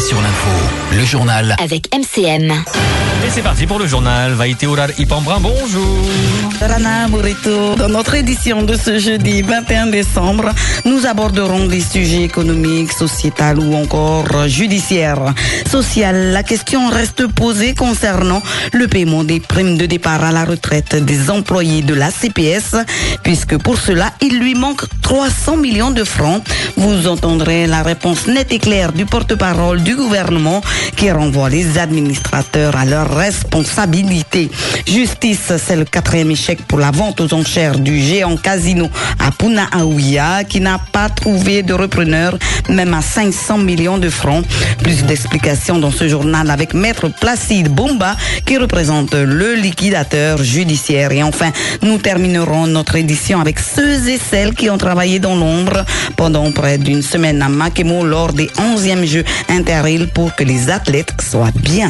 sur l'info, le journal avec MCM. Et c'est parti pour le journal. Vaïté Ourar Ipambrin, bonjour. Rana Burrito. Dans notre édition de ce jeudi 21 décembre, nous aborderons des sujets économiques, sociétals ou encore judiciaires. Social, la question reste posée concernant le paiement des primes de départ à la retraite des employés de la CPS, puisque pour cela, il lui manque 300 millions de francs. Vous entendrez la réponse nette et claire du porte-parole du gouvernement qui renvoie les administrateurs à leur responsabilité. Justice, c'est le 4e échec pour la vente aux enchères du géant casino à Puna-Aouia qui n'a pas trouvé de repreneur, même à 500 millions de francs. Plus d'explications dans ce journal avec Maître Placide Bumba qui représente le liquidateur judiciaire. Et enfin, nous terminerons notre édition avec ceux et celles qui ont travaillé dans l'ombre pendant près d'une semaine à Makemo lors des 11e Jeux Interrail pour que les athlètes soient bien.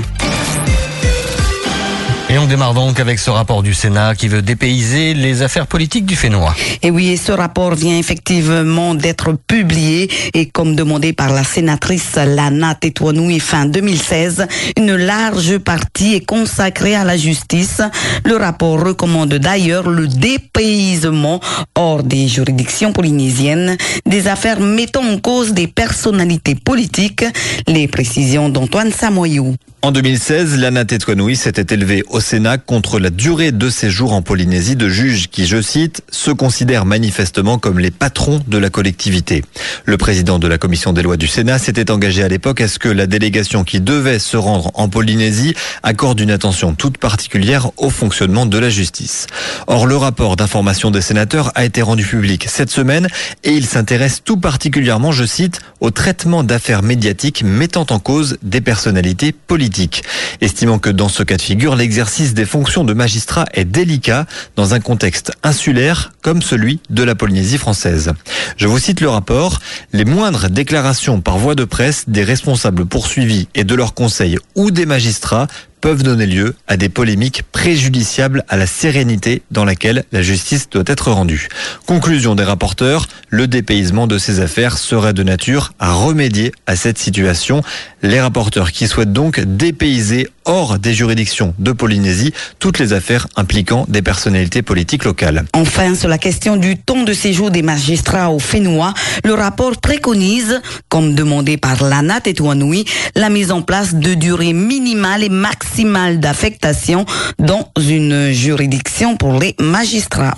Et on démarre donc avec ce rapport du Sénat qui veut dépayser les affaires politiques du Fénois. Et oui, ce rapport vient effectivement d'être publié et comme demandé par la sénatrice Lana Tétouanoui fin 2016, une large partie est consacrée à la justice. Le rapport recommande d'ailleurs le dépaysement hors des juridictions polynésiennes des affaires mettant en cause des personnalités politiques. Les précisions d'Antoine Samoyou. En 2016, Lana Tétouanoui s'était élevée au Sénat contre la durée de séjour en Polynésie de juges qui, je cite, se considèrent manifestement comme les patrons de la collectivité. Le président de la commission des lois du Sénat s'était engagé à l'époque à ce que la délégation qui devait se rendre en Polynésie accorde une attention toute particulière au fonctionnement de la justice. Or, le rapport d'information des sénateurs a été rendu public cette semaine et il s'intéresse tout particulièrement, je cite, au traitement d'affaires médiatiques mettant en cause des personnalités politiques. Estimant que dans ce cas de figure, l'exercice des fonctions de magistrat est délicat dans un contexte insulaire comme celui de la Polynésie française. Je vous cite le rapport. Les moindres déclarations par voie de presse des responsables poursuivis et de leurs conseils ou des magistrats peuvent donner lieu à des polémiques préjudiciables à la sérénité dans laquelle la justice doit être rendue. Conclusion des rapporteurs, le dépaysement de ces affaires serait de nature à remédier à cette situation. Les rapporteurs qui souhaitent donc dépayser hors des juridictions de Polynésie toutes les affaires impliquant des personnalités politiques locales. Enfin, sur la question du temps de séjour des magistrats au Fénois, le rapport préconise, comme demandé par Lana Tétouanoui, la mise en place de durées minimales et maximales d'affectation dans une juridiction pour les magistrats.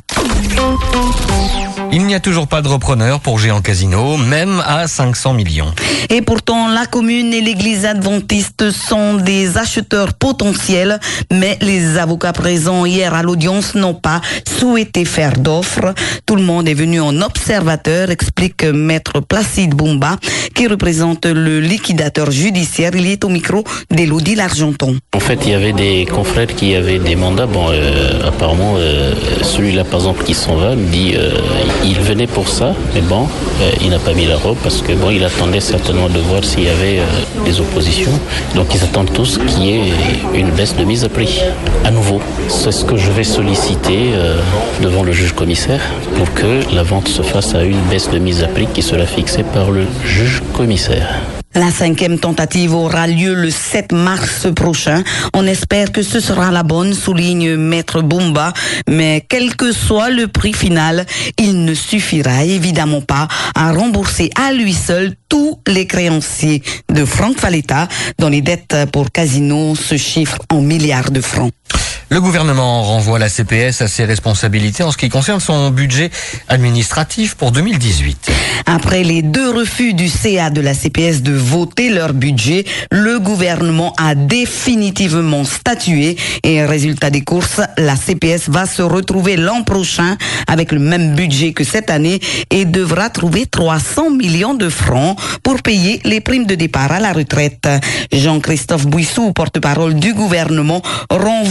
Il n'y a toujours pas de repreneur pour Géant Casino, même à 500 millions. Et pourtant, la commune et l'église adventiste sont des acheteurs potentiels, mais les avocats présents hier à l'audience n'ont pas souhaité faire d'offres. Tout le monde est venu en observateur, explique Maître Placide Bumba, qui représente le liquidateur judiciaire. Il est au micro d'Élodie L'Argenton. En fait, il y avait des confrères qui avaient des mandats. Apparemment, celui-là, par exemple, qui s'en va, me dit... il venait pour ça, mais il n'a pas mis la robe parce que il attendait certainement de voir s'il y avait des oppositions. Donc ils attendent tous qu'il y ait une baisse de mise à prix. À nouveau, c'est ce que je vais solliciter devant le juge commissaire pour que la vente se fasse à une baisse de mise à prix qui sera fixée par le juge commissaire. La 5e tentative aura lieu le 7 mars prochain. On espère que ce sera la bonne, souligne Maître Bumba. Mais quel que soit le prix final, il ne suffira évidemment pas à rembourser à lui seul tous les créanciers de Franck Faletta, dont les dettes pour Casino se chiffrent en milliards de francs. Le gouvernement renvoie la CPS à ses responsabilités en ce qui concerne son budget administratif pour 2018. Après les 2 refus du CA de la CPS de voter leur budget, le gouvernement a définitivement statué et résultat des courses, la CPS va se retrouver l'an prochain avec le même budget que cette année et devra trouver 300 millions de francs pour payer les primes de départ à la retraite. Jean-Christophe Bouissou, porte-parole du gouvernement, renvoie les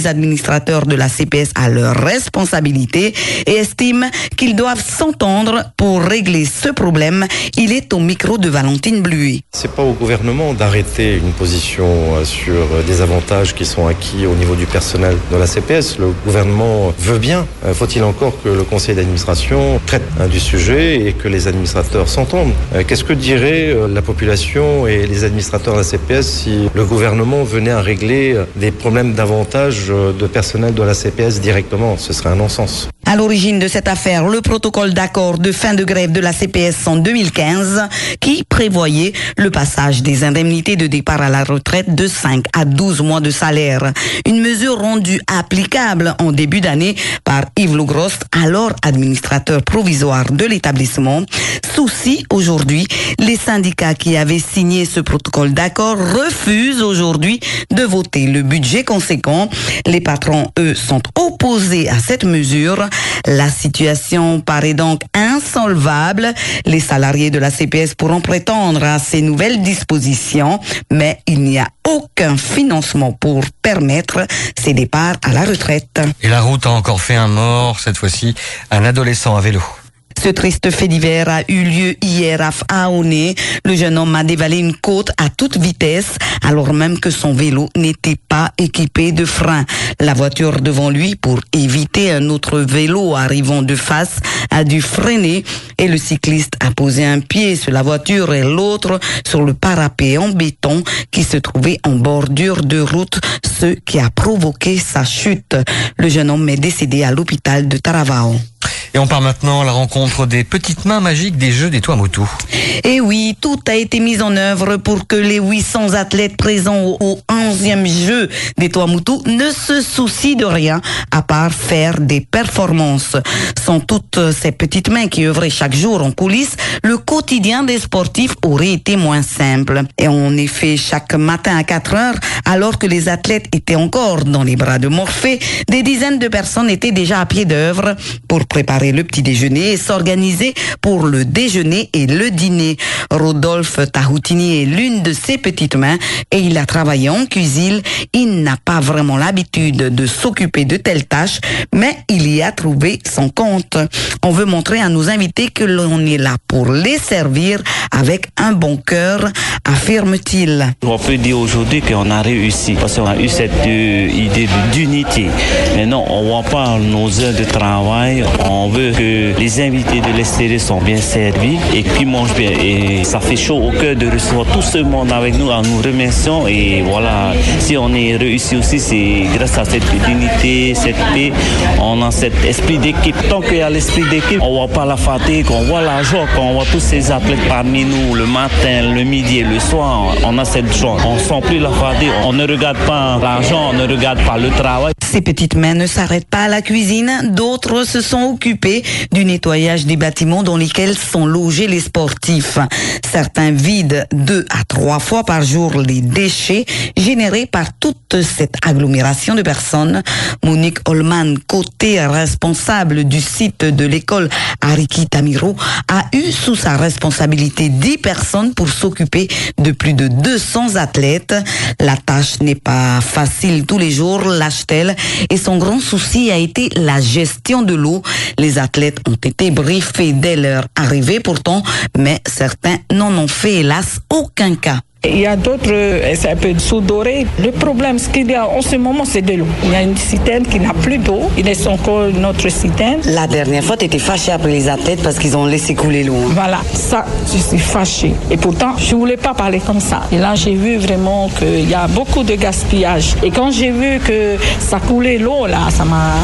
les administrateurs de la CPS à leurs responsabilités et estime qu'ils doivent s'entendre pour régler ce problème. Il est au micro de Valentine Bluet. C'est pas au gouvernement d'arrêter une position sur des avantages qui sont acquis au niveau du personnel de la CPS. Le gouvernement veut bien. Faut-il encore que le conseil d'administration traite du sujet et que les administrateurs s'entendent. Qu'est-ce que dirait la population et les administrateurs de la CPS si le gouvernement venait à régler des problèmes d'avantages de personnel de la CPS directement? Ce serait un non-sens. À l'origine de cette affaire, le protocole d'accord de fin de grève de la CPS en 2015 qui prévoyait le passage des indemnités de départ à la retraite de 5 à 12 mois de salaire. Une mesure rendue applicable en début d'année par Yves Logrost, alors administrateur provisoire de l'établissement. Souci aujourd'hui, les syndicats qui avaient signé ce protocole d'accord refusent aujourd'hui de voter le budget conséquent. Les patrons, eux, sont opposés à cette mesure. La situation paraît donc insolvable. Les salariés de la CPS pourront prétendre à ces nouvelles dispositions, mais il n'y a aucun financement pour permettre ces départs à la retraite. Et la route a encore fait un mort, cette fois-ci un adolescent à vélo. Ce triste fait divers a eu lieu hier à Faoné. Le jeune homme a dévalé une côte à toute vitesse, alors même que son vélo n'était pas équipé de frein. La voiture devant lui, pour éviter un autre vélo arrivant de face, a dû freiner et le cycliste a posé un pied sur la voiture et l'autre sur le parapet en béton qui se trouvait en bordure de route, ce qui a provoqué sa chute. Le jeune homme est décédé à l'hôpital de Taravao. Et on part maintenant à la rencontre des petites mains magiques des Jeux des Tuamotu. Et oui, tout a été mis en œuvre pour que les 800 athlètes présents au 11e Jeux des Tuamotu ne se soucient de rien à part faire des performances. Sans toutes ces petites mains qui œuvraient chaque jour en coulisses, le quotidien des sportifs aurait été moins simple. Et en effet, chaque matin à 4 heures, alors que les athlètes étaient encore dans les bras de Morphée, des dizaines de personnes étaient déjà à pied d'œuvre pour préparer le petit déjeuner et s'organiser pour le déjeuner et le dîner. Rodolphe Tahoutini est l'une de ses petites mains et il a travaillé en cuisine. Il n'a pas vraiment l'habitude de s'occuper de telles tâches, mais il y a trouvé son compte. On veut montrer à nos invités que l'on est là pour les servir avec un bon cœur, affirme-t-il. On peut dire aujourd'hui qu'on a réussi parce qu'on a eu cette idée d'unité. Maintenant, on ne voit pas nos heures de travail. On veut que les invités de l'extérieur sont bien servis et qu'ils mangent bien. Et ça fait chaud au cœur de recevoir tout ce monde avec nous en nous remerciant. Et voilà, si on est réussi aussi, c'est grâce à cette unité, cette paix. On a cet esprit d'équipe. Tant qu'il y a l'esprit d'équipe, on ne voit pas la fatigue, on voit la joie. Quand on voit tous ces athlètes parmi nous, le matin, le midi et le soir, on a cette joie. On ne sent plus la fatigue. On ne regarde pas l'argent, on ne regarde pas le travail. Ces petites mains ne s'arrêtent pas à la cuisine. D'autres se sont occupés du nettoyage des bâtiments dans lesquels sont logés les sportifs. Certains vident 2 à 3 fois par jour les déchets générés par toute cette agglomération de personnes. Monique Holman, côté responsable du site de l'école Ariki Tamiro, a eu sous sa responsabilité 10 personnes pour s'occuper de plus de 200 athlètes. La tâche n'est pas facile tous les jours, lâche-t-elle, et son grand souci a été la gestion de l'eau. Les athlètes ont été briefés dès leur arrivée pourtant, mais certains n'en ont fait hélas aucun cas. Il y a d'autres, c'est un peu sous-doré. Le problème, ce qu'il y a en ce moment, c'est de l'eau. Il y a une citerne qui n'a plus d'eau. Il reste encore une autre citerne. La dernière fois, tu étais fâchée après les athlètes parce qu'ils ont laissé couler l'eau. Voilà, ça, je suis fâchée. Et pourtant, je ne voulais pas parler comme ça. Et là, j'ai vu vraiment qu'il y a beaucoup de gaspillage. Et quand j'ai vu que ça coulait l'eau, là, ça m'a...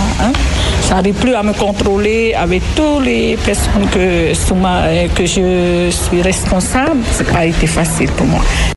ça n'arrive plus à me contrôler avec toutes les personnes que je suis responsable. Ça n'a pas été facile pour moi.